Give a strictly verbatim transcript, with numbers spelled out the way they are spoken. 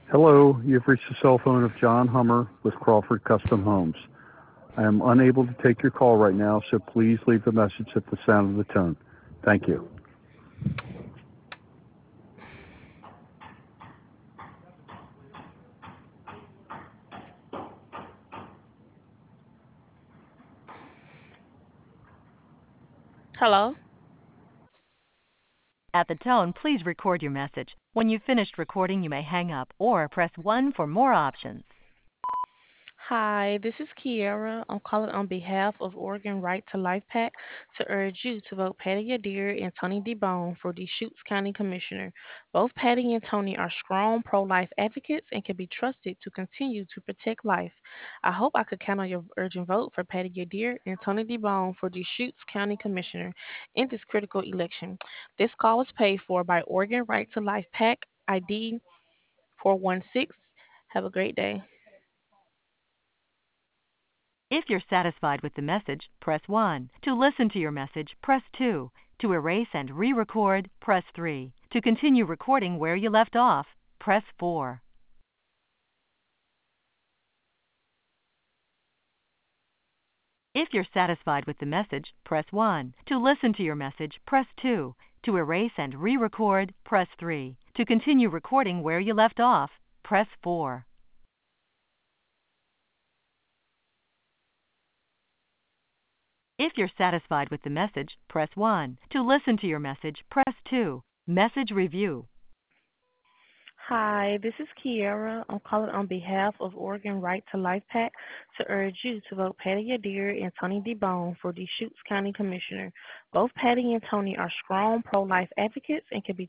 Hello, you've reached the cell phone of John Hummer with Crawford Custom Homes. I am unable to take your call right now, so please leave a message at the sound of the tone. Thank you. Hello? At the tone, please record your message. When you've finished recording, you may hang up or press one for more options. Hi, this is Kiera. I'm calling on behalf of Oregon Right to Life PAC to urge you to vote Patty Adair and Tony DeBone for Deschutes County Commissioner. Both Patty and Tony are strong pro-life advocates and can be trusted to continue to protect life. I hope I could count on your urgent vote for Patty Adair and Tony DeBone for Deschutes County Commissioner in this critical election. This call was paid for by Oregon Right to Life PAC I D four one six. Have a great day. If you're satisfied with the message, press one. To listen to your message, press two. To erase and re-record, press three. To continue recording where you left off, press four. If you're satisfied with the message, press one. To listen to your message, press two. To erase and re-record, press three. To continue recording where you left off, press four. If you're satisfied with the message, press one. To listen to your message, press two. Message review. Hi, this is Kiera. I'm calling on behalf of Oregon Right to Life PAC to urge you to vote Patty Adair and Tony DeBone for Deschutes County Commissioner. Both Patty and Tony are strong pro-life advocates and can be